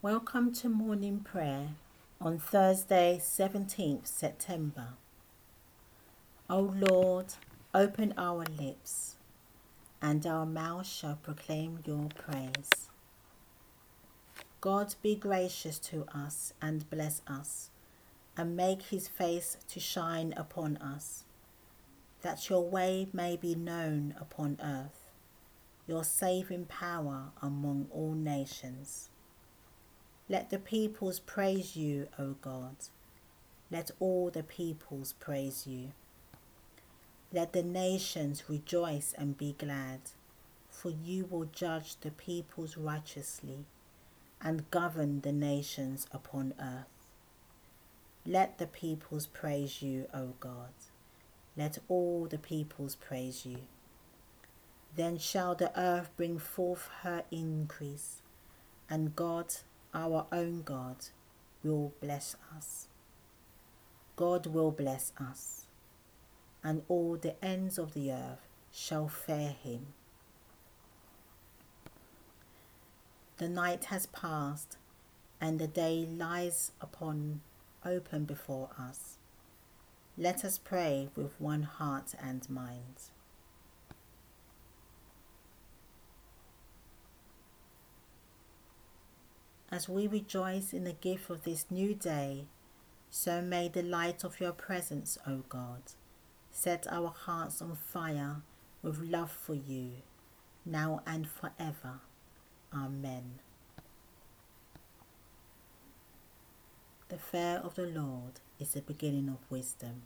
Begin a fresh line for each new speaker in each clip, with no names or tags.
Welcome to morning prayer on Thursday, 17th September. O Lord, open our lips, and our mouth shall proclaim your praise. God be gracious to us and bless us, and make his face to shine upon us, that your way may be known upon earth, your saving power among all nations. Let the peoples praise you, O God. Let all the peoples praise you. Let the nations rejoice and be glad, for you will judge the peoples righteously and govern the nations upon earth. Let the peoples praise you, O God. Let all the peoples praise you. Then shall the earth bring forth her increase, and God, our own God, will bless us. God will bless us, and all the ends of the earth shall fear him. The night has passed, and the day lies open before us. Let us pray with one heart and mind. As we rejoice in the gift of this new day, so may the light of your presence, O God, set our hearts on fire with love for you, now and forever. Amen. The fear of the Lord is the beginning of wisdom.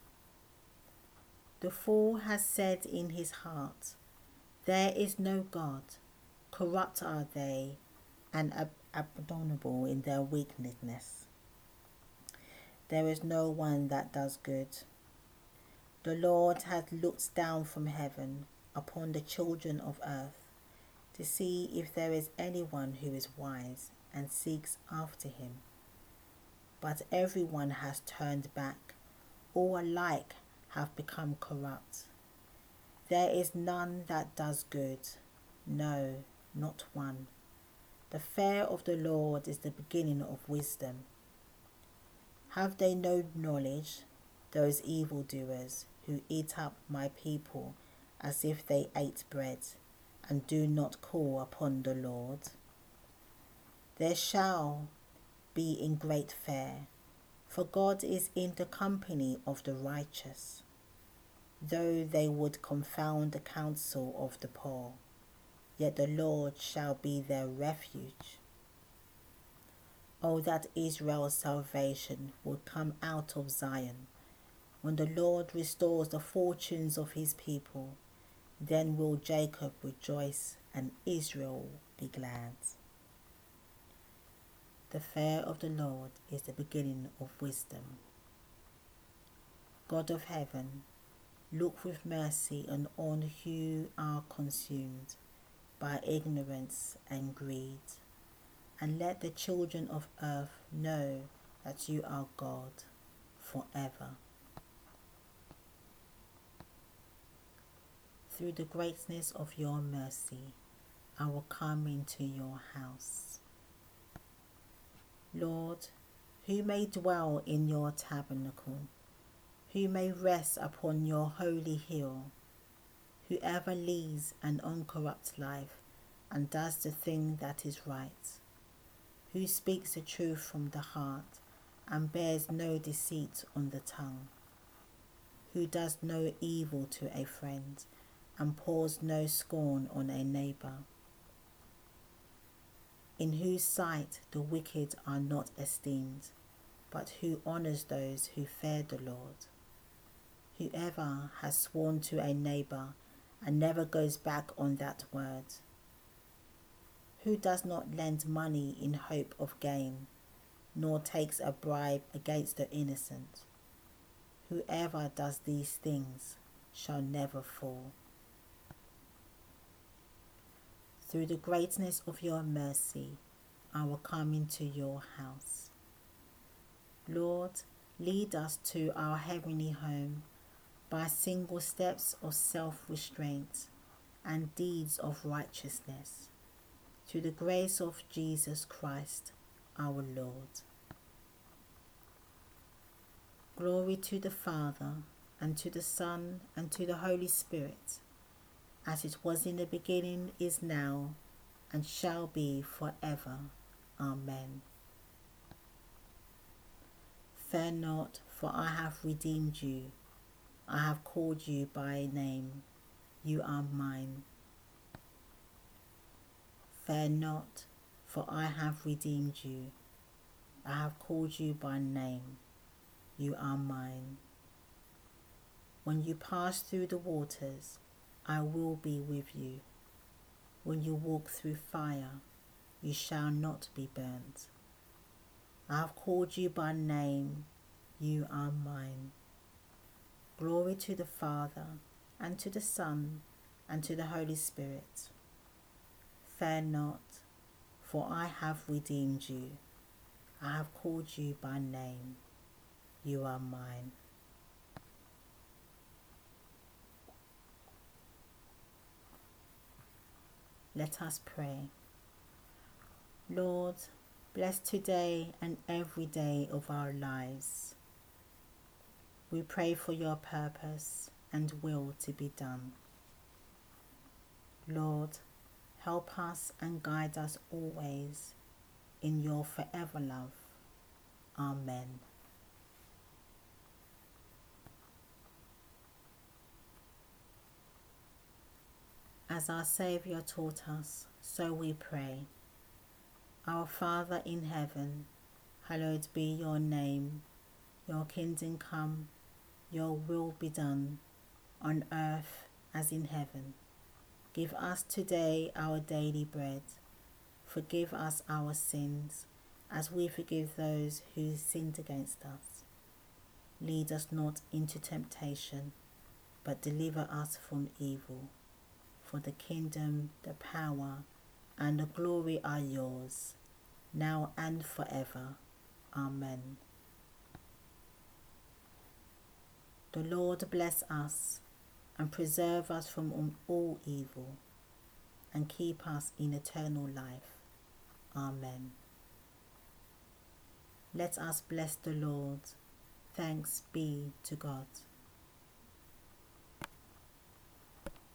The fool has said in his heart, there is no God. Corrupt are they, and abominable in their wickedness. There is no one that does good. The Lord hath looked down from heaven upon the children of earth, to see if there is anyone who is wise and seeks after him. But everyone has turned back, all alike have become corrupt. There is none that does good, no, not one. The fear of the Lord is the beginning of wisdom. Have they no knowledge, those evildoers who eat up my people as if they ate bread, and do not call upon the Lord? There shall be in great fear, for God is in the company of the righteous. Though they would confound the counsel of the poor, yet the Lord shall be their refuge. Oh, that Israel's salvation would come out of Zion. When the Lord restores the fortunes of his people, then will Jacob rejoice and Israel be glad. The fear of the Lord is the beginning of wisdom. God of heaven, look with mercy on all who are consumed by ignorance and greed, and let the children of earth know that you are God forever. Through the greatness of your mercy, I will come into your house. Lord, who may dwell in your tabernacle? Who may rest upon your holy hill? Whoever leads an uncorrupt life and does the thing that is right, who speaks the truth from the heart and bears no deceit on the tongue, who does no evil to a friend and pours no scorn on a neighbor, in whose sight the wicked are not esteemed, but who honors those who fear the Lord. Whoever has sworn to a neighbor and never goes back on that word, who does not lend money in hope of gain, nor takes a bribe against the innocent. Whoever does these things shall never fall. Through the greatness of your mercy, I will come into your house. Lord, lead us to our heavenly home by single steps of self-restraint and deeds of righteousness, through the grace of Jesus Christ, our Lord. Glory to the Father, and to the Son, and to the Holy Spirit, as it was in the beginning, is now, and shall be forever. Amen. Fear not, for I have redeemed you. I have called you by name. You are mine. Fear not, for I have redeemed you. I have called you by name. You are mine. When you pass through the waters, I will be with you. When you walk through fire, you shall not be burnt. I have called you by name. You are mine. Glory to the Father, and to the Son, and to the Holy Spirit. Fear not, for I have redeemed you. I have called you by name. You are mine. Let us pray. Lord, bless today and every day of our lives. We pray for your purpose and will to be done. Lord, help us and guide us always in your forever love. Amen. As our Saviour taught us, so we pray. Our Father in heaven, hallowed be your name. Your kingdom come, your will be done, on earth as in heaven. Give us today our daily bread. Forgive us our sins, as we forgive those who sinned against us. Lead us not into temptation, but deliver us from evil. For the kingdom, the power, and the glory are yours, now and forever. Amen. The Lord bless us and preserve us from all evil, and keep us in eternal life. Amen. Let us bless the Lord. Thanks be to God.